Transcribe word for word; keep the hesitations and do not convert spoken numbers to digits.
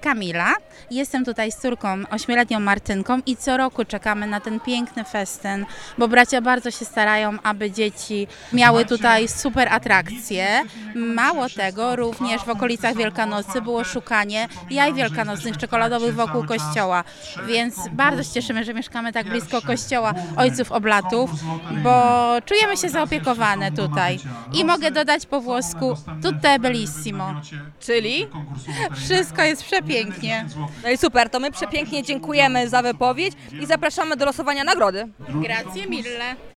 Kamila, jestem tutaj z córką, ośmioletnią Martynką i co roku czekamy na ten piękny festyn, bo bracia bardzo się starają, aby dzieci miały tutaj super atrakcje. Mało tego, również w okolicach Wielkanocy było szukanie jaj wielkanocnych, czekoladowych wokół kościoła, więc bardzo się cieszymy, że mieszkamy tak blisko kościoła Ojców Oblatów, bo czujemy się zaopiekowane tutaj. I mogę dodać po włosku tutte bellissimo. Czyli? Wszystko jest przepięknie. No i super, to my przepięknie dziękujemy za wypowiedź i zapraszamy do losowania nagrody. Grazie mille.